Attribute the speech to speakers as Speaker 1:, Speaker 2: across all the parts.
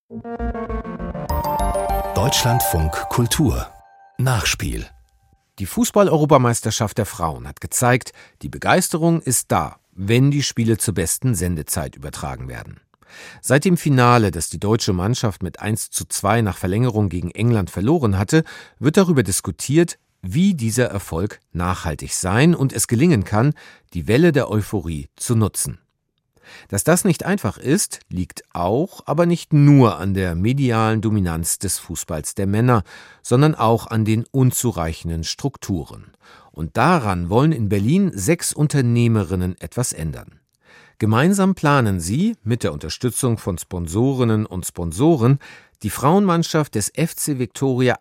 Speaker 1: Deutschlandfunk Kultur Nachspiel.
Speaker 2: Die Fußball-Europameisterschaft der Frauen hat gezeigt, die Begeisterung ist da, wenn die Spiele zur besten Sendezeit übertragen werden. Seit dem Finale, das die deutsche Mannschaft mit 1:2 nach Verlängerung gegen England verloren hatte, wird darüber diskutiert, wie dieser Erfolg nachhaltig sein und es gelingen kann, die Welle der Euphorie zu nutzen. Dass das nicht einfach ist, liegt auch, aber nicht nur an der medialen Dominanz des Fußballs der Männer, sondern auch an den unzureichenden Strukturen. Und daran wollen in Berlin 6 Unternehmerinnen etwas ändern. Gemeinsam planen sie, mit der Unterstützung von Sponsorinnen und Sponsoren, die Frauenmannschaft des FC Viktoria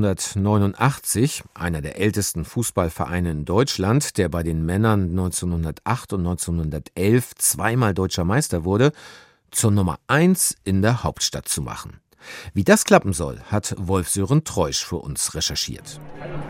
Speaker 2: 1889, einer der ältesten Fußballvereine in Deutschland, der bei den Männern 1908 und 1911 zweimal deutscher Meister wurde, zur Nummer 1 in der Hauptstadt zu machen. Wie das klappen soll, hat Wolf-Sören Treusch für uns recherchiert.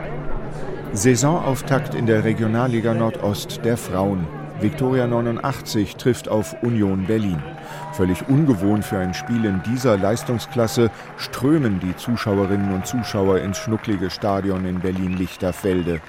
Speaker 3: Saisonauftakt in der Regionalliga Nordost der Frauen. Viktoria 89 trifft auf Union Berlin. Völlig ungewohnt für ein Spiel in dieser Leistungsklasse strömen die Zuschauerinnen und Zuschauer ins schnucklige Stadion in Berlin-Lichterfelde.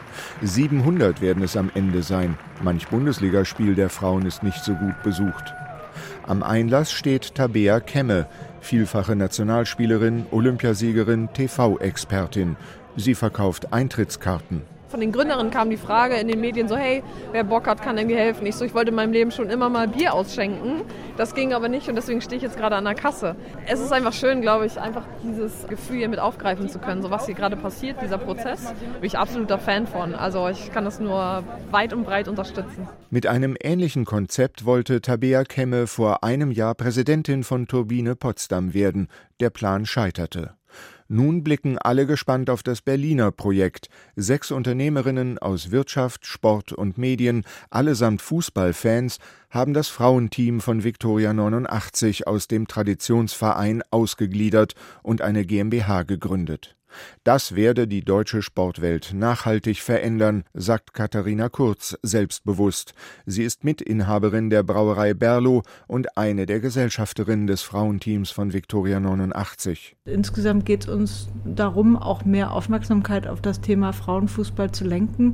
Speaker 3: 700 werden es am Ende sein. Manch Bundesligaspiel der Frauen ist nicht so gut besucht. Am Einlass steht Tabea Kemme, vielfache Nationalspielerin, Olympiasiegerin, TV-Expertin. Sie verkauft Eintrittskarten.
Speaker 4: Von den Gründerinnen kam die Frage in den Medien so, hey, wer Bock hat, kann irgendwie helfen. Ich wollte in meinem Leben schon immer mal Bier ausschenken. Das ging aber nicht und deswegen stehe ich jetzt gerade an der Kasse. Es ist einfach schön, glaube ich, einfach dieses Gefühl hier mit aufgreifen zu können. So was hier gerade passiert, dieser Prozess, bin ich absoluter Fan von. Also ich kann das nur weit und breit unterstützen.
Speaker 3: Mit einem ähnlichen Konzept wollte Tabea Kemme vor einem Jahr Präsidentin von Turbine Potsdam werden. Der Plan scheiterte. Nun blicken alle gespannt auf das Berliner Projekt. 6 Unternehmerinnen aus Wirtschaft, Sport und Medien, allesamt Fußballfans, haben das Frauenteam von Viktoria 89 aus dem Traditionsverein ausgegliedert und eine GmbH gegründet. Das werde die deutsche Sportwelt nachhaltig verändern, sagt Katharina Kurz selbstbewusst. Sie ist Mitinhaberin der Brauerei Berlo und eine der Gesellschafterinnen des Frauenteams von Viktoria 89.
Speaker 5: Insgesamt geht es uns darum, auch mehr Aufmerksamkeit auf das Thema Frauenfußball zu lenken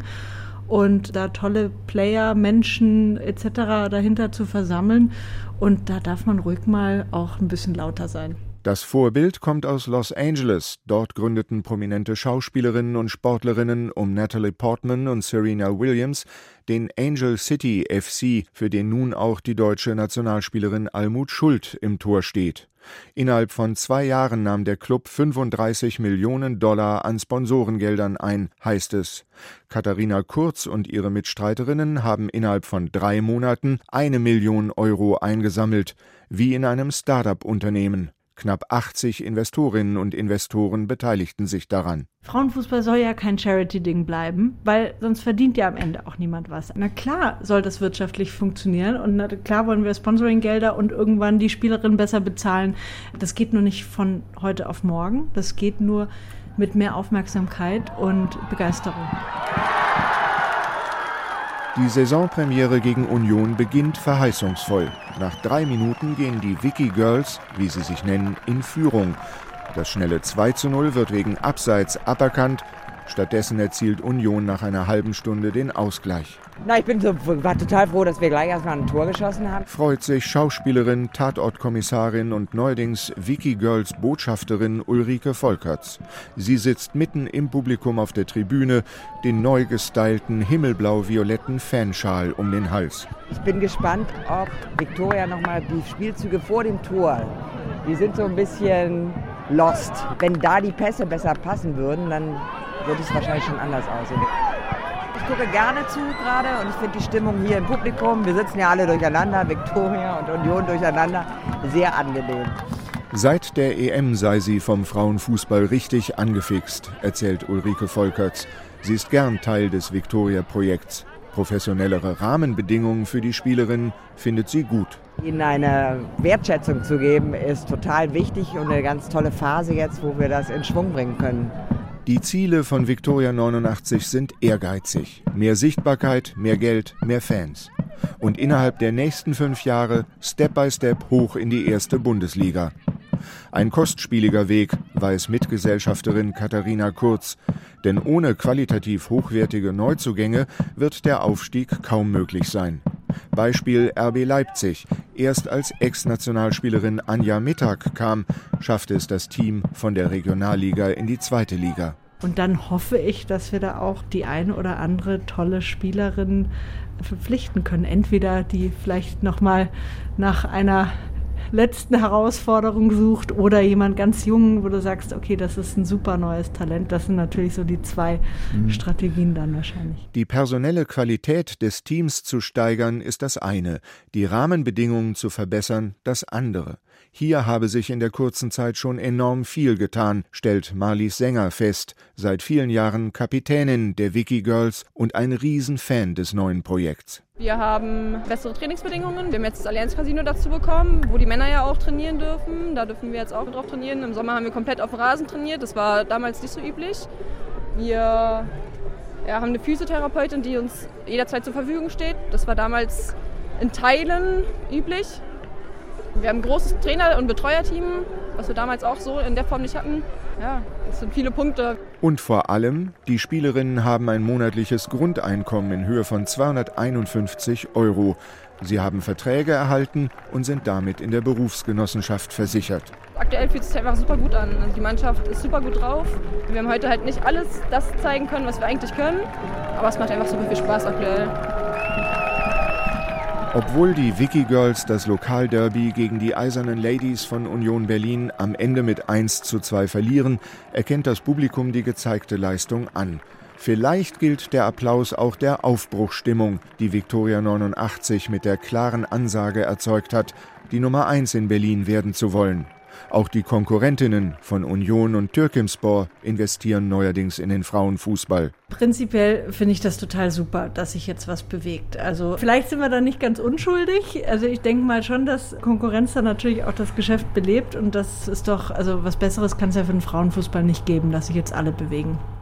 Speaker 5: und da tolle Player, Menschen etc. dahinter zu versammeln. Und da darf man ruhig mal auch ein bisschen lauter sein.
Speaker 3: Das Vorbild kommt aus Los Angeles. Dort gründeten prominente Schauspielerinnen und Sportlerinnen um Natalie Portman und Serena Williams den Angel City FC, für den nun auch die deutsche Nationalspielerin Almut Schuld im Tor steht. Innerhalb von 2 Jahren nahm der Club $35 Millionen an Sponsorengeldern ein, heißt es. Katharina Kurz und ihre Mitstreiterinnen haben innerhalb von 3 Monaten 1 Million Euro eingesammelt, wie in einem Start-up-Unternehmen. Knapp 80 Investorinnen und Investoren beteiligten sich daran.
Speaker 5: Frauenfußball soll ja kein Charity-Ding bleiben, weil sonst verdient ja am Ende auch niemand was. Na klar soll das wirtschaftlich funktionieren und na klar wollen wir Sponsoring-Gelder und irgendwann die Spielerinnen besser bezahlen. Das geht nur nicht von heute auf morgen, das geht nur mit mehr Aufmerksamkeit und Begeisterung.
Speaker 3: Die Saisonpremiere gegen Union beginnt verheißungsvoll. Nach 3 Minuten gehen die Vicky Girls, wie sie sich nennen, in Führung. Das schnelle 2:0 wird wegen Abseits aberkannt. Stattdessen erzielt Union nach einer halben Stunde den Ausgleich.
Speaker 6: Ich war total froh, dass wir gleich erstmal ein Tor geschossen haben.
Speaker 3: Freut sich Schauspielerin, Tatortkommissarin und neuerdings Vicky Girls Botschafterin Ulrike Volkerts. Sie sitzt mitten im Publikum auf der Tribüne, den neu gestylten himmelblau-violetten Fanschal um den Hals.
Speaker 6: Ich bin gespannt, ob Viktoria nochmal die Spielzüge vor dem Tor, die sind so ein bisschen lost. Wenn da die Pässe besser passen würden, dann würde es wahrscheinlich schon anders aussehen. Ich gucke gerne zu gerade und ich finde die Stimmung hier im Publikum, wir sitzen ja alle durcheinander, Viktoria und Union durcheinander, sehr angenehm.
Speaker 3: Seit der EM sei sie vom Frauenfußball richtig angefixt, erzählt Ulrike Volkerts. Sie ist gern Teil des Viktoria-Projekts. Professionellere Rahmenbedingungen für die Spielerinnen findet sie gut.
Speaker 6: Ihnen eine Wertschätzung zu geben, ist total wichtig und eine ganz tolle Phase jetzt, wo wir das in Schwung bringen können.
Speaker 3: Die Ziele von Viktoria 89 sind ehrgeizig. Mehr Sichtbarkeit, mehr Geld, mehr Fans. Und innerhalb der nächsten 5 Jahre Step by Step hoch in die 1. Bundesliga. Ein kostspieliger Weg, weiß Mitgesellschafterin Katharina Kurz. Denn ohne qualitativ hochwertige Neuzugänge wird der Aufstieg kaum möglich sein. Beispiel RB Leipzig. Erst als Ex-Nationalspielerin Anja Mittag kam, schaffte es das Team von der Regionalliga in die 2. Liga.
Speaker 5: Und dann hoffe ich, dass wir da auch die ein oder andere tolle Spielerin verpflichten können. Entweder die vielleicht nochmal nach einer letzten Herausforderung sucht oder jemand ganz jung, wo du sagst, okay, das ist ein super neues Talent. Das sind natürlich so die 2 Strategien dann wahrscheinlich.
Speaker 3: Die personelle Qualität des Teams zu steigern ist das eine, die Rahmenbedingungen zu verbessern das andere. Hier habe sich in der kurzen Zeit schon enorm viel getan, stellt Marlies Sänger fest, seit vielen Jahren Kapitänin der Vicky Girls und ein Riesenfan des neuen Projekts.
Speaker 4: Wir haben bessere Trainingsbedingungen. Wir haben jetzt das Allianz Casino dazu bekommen, wo die Männer ja auch trainieren dürfen. Da dürfen wir jetzt auch drauf trainieren. Im Sommer haben wir komplett auf Rasen trainiert. Das war damals nicht so üblich. Wir haben eine Physiotherapeutin, die uns jederzeit zur Verfügung steht. Das war damals in Teilen üblich. Wir haben ein großes Trainer- und Betreuerteam, was wir damals auch so in der Form nicht hatten. Ja, das sind viele Punkte.
Speaker 3: Und vor allem, die Spielerinnen haben ein monatliches Grundeinkommen in Höhe von 251 €. Sie haben Verträge erhalten und sind damit in der Berufsgenossenschaft versichert.
Speaker 4: Aktuell fühlt es sich einfach super gut an. Also die Mannschaft ist super gut drauf. Wir haben heute halt nicht alles das zeigen können, was wir eigentlich können. Aber es macht einfach super viel Spaß aktuell.
Speaker 3: Obwohl die Vicky Girls das Lokalderby gegen die Eisernen Ladies von Union Berlin am Ende mit 1:2 verlieren, erkennt das Publikum die gezeigte Leistung an. Vielleicht gilt der Applaus auch der Aufbruchsstimmung, die Viktoria 89 mit der klaren Ansage erzeugt hat, die Nummer 1 in Berlin werden zu wollen. Auch die Konkurrentinnen von Union und Türkimspor investieren neuerdings in den Frauenfußball.
Speaker 5: Prinzipiell finde ich das total super, dass sich jetzt was bewegt. Also vielleicht sind wir da nicht ganz unschuldig. Also ich denke mal schon, dass Konkurrenz dann natürlich auch das Geschäft belebt. Und das ist doch, also was Besseres kann es ja für den Frauenfußball nicht geben, dass sich jetzt alle bewegen.